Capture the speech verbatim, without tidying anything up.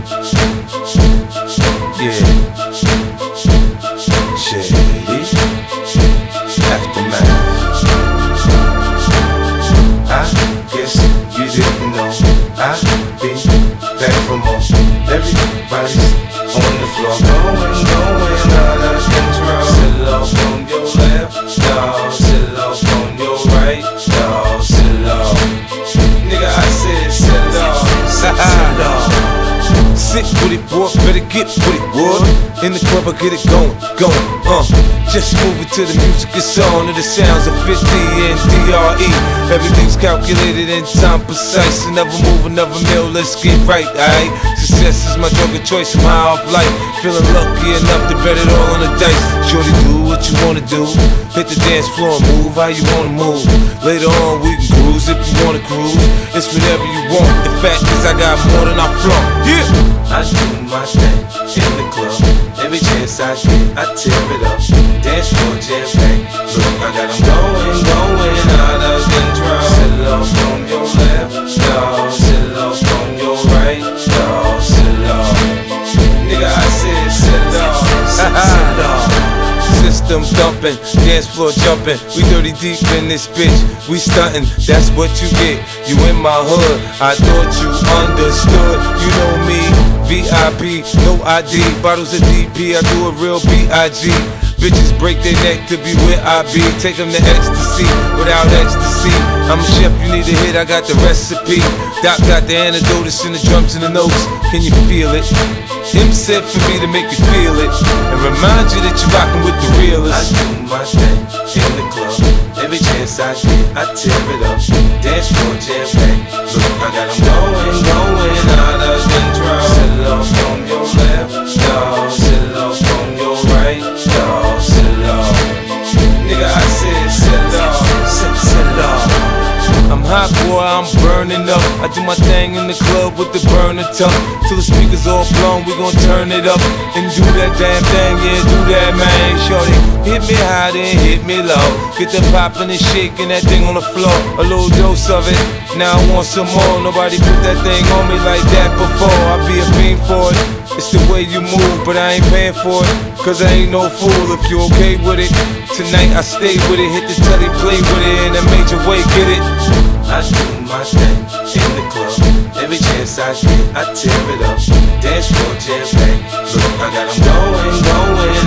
Yeah. Shady. Aftermath. I guess you didn't know I'll be back for more. Everybody's on the floor, going, going out of control. Sit off on your left, dawg. Sit off on your right, dawg. Sit off. Nigga, I said sit off. Sit off. Sit with it, boy, better get with it, boy. In the club, I get it going, going, uh. Just move it to the music, it's on to the sounds of fifty and D R E. Everything's calculated in time precise. And never move another meal, let's get right, aight? Success is my drug of choice, I'm high off life. Feeling lucky enough to bet it all on the dice. Shorty, do what you wanna do. Hit the dance floor and move how you wanna move. Later on, we can cruise if you wanna cruise. It's whatever you want. The fact is, I got more than I flaunt. Yeah! I do my thing in the club. Every chance I get, I tear it up. Dance floor jam packed. Look, I got 'em going, going out of control. Sit off on your left, dawg. Sit off on your right, dawg. Sit off. Nigga, I said sit off. Sit off. System thumping, dance floor jumping. We dirty deep in this bitch. We stunting, that's what you get. You in my hood, I thought you understood. You know me, V I P, no I D. Bottles of D P, I do it real B I G. Bitches break their neck to be where I be. Take them to ecstasy without ecstasy. I'm a chef, you need a hit, I got the recipe. Doc got the antidote, it's in the drums and the notes. Can you feel it? Him said for me to make you feel it and remind you that you're rockin' with the realest. I do my thing in the club. Every chance I get, I tear it up. Dance floor jam packed. Look, I got 'em going, going out of control. Sit off on your left, dawg. Sit off on your right, dawg. Sit off. Nigga, I said sit off. Sit, sit off. I'm hot, boy, I'm burning up. I do my thing in the club with the burner tongue. Till the speakers all blown, we gon' turn it up and do that damn thing, yeah, do that, man. Shorty, hit me high, then hit me low. Get the poppin' and shaking that thing on the floor. A little dose of it, now I want some more. Nobody put that thing on me like that before. I be a fiend for it. It's the way you move, but I ain't paying for it. Cause I ain't no fool if you okay with it. Tonight I stay with it, hit the telly, play with it in a major way, get it? I do my thing in the club. Every chance I get, I tear it up. Dance floor jam packed. Look, I got 'em going, going